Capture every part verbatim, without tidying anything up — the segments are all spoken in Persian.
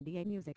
دی ای Music.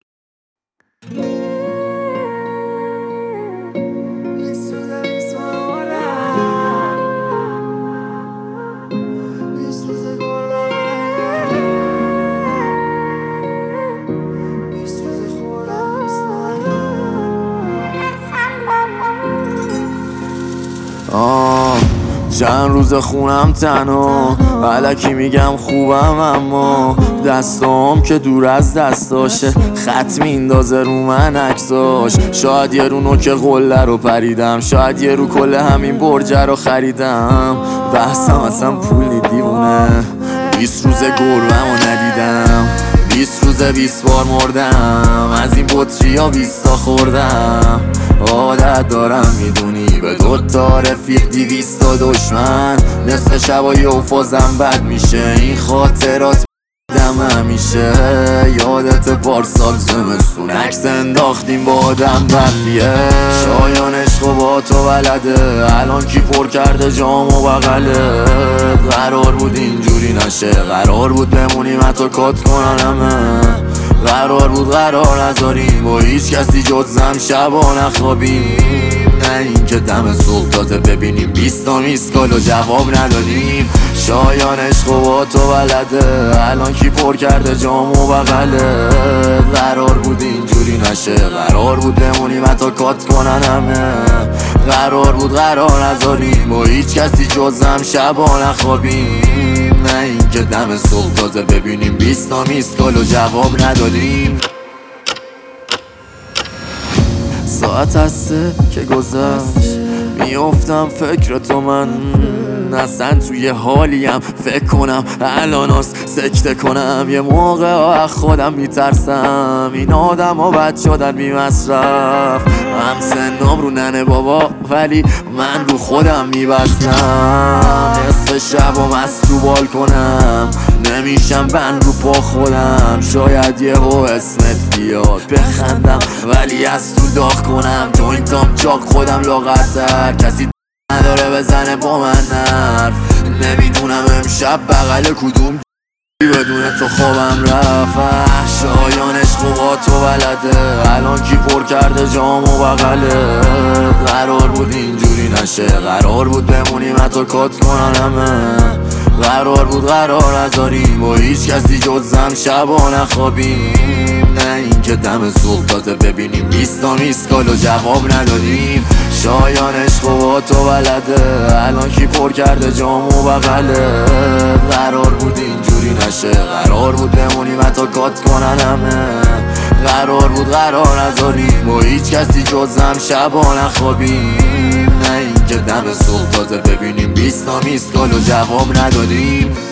آه چند روز خونم تنها الکی میگم خوبم، اما دستام که دور از دستاشه خط میندازه رو من عکساش. شاید یه رو نوک قله رو پریدم، شاید یه رو کل همین برجه رو خریدم. بحثم اصلا پولی دیوونه، بیست روز گربم رو ندیدم، بیست روز بیست بار مردم، از این بطری ها بیستا خوردم. عادت دارم میدونی به دوتا رفیق دیویستا دشمن، نصف شبایی و فازم بد میشه. این خاطرات دم همیشه یادت پارسال زمستون عکس انداختیم با آدم برفیه. شایان عشق و با تو بلده، الان کی پر کرده جام و بغله. قرار بود اینجوری نشه، قرار بود بمونیم حتی کات کنن همه. قرار بود قرار نذاریم با هیچ کسی جزم شبا نخوابیم. نه این که دم صبح تازه ببینیم بیستا میسکال و جواب ندادیم. شایان عشق و با تو بلده، الان کی پر کرده جام و بغله. قرار بود اینجوری نشه، قرار بود بمونیم حتی کات کنن همه. قرار بود قرار نذاریم با هیچ کسی جزم شبا نخوابیم. نه این که دم صبح تازه ببینیم بیستا میسکال و جواب ندادیم. ساعت هسته که گذشت، میافتم فکر تو من اصلا توی حالیم فکر کنم الان هست سکته کنم. یه موقع از خودم میترسم، این آدم ها بد شدن بی مصرف. هم سنام رو ننه بابا ولی من رو خودم میبستم. نصف شب و مست رو بالکنم، نمیشم بند رو پا خودم. شاید یه هو اسمت بیاد بخندم ولی از تو داغ کنم. جوینتام چاک خودم لاغرتر، کسی نداره بزنه با من حرف. نمیدونم امشب بغل کدوم بدون تو خوابم رفت. شایان عشق و با تو بلده، الان کی پر کرده جام و بغله. قرار بود اینجوری نشه، قرار بود بمونیم حتی کات کنن همه. قرار بود قرار نذاریم با هیچ کسی جزم شبا نخوابیم. نه این که دم صبح تازه ببینیم بیستا میسکال و جواب ندادیم. شایان عشق و با تو بلده، الان کی پر کرده جام و بغله. قرار بود اینجوری نشه، قرار بود بمونیم حتی کات کنن همه. قرار بود قرار نذاریم با هیچ کسی جزم شبا نخوابیم. نه این که دم صبح تازه ببینیم بیستا میسکال و جواب ندادیم.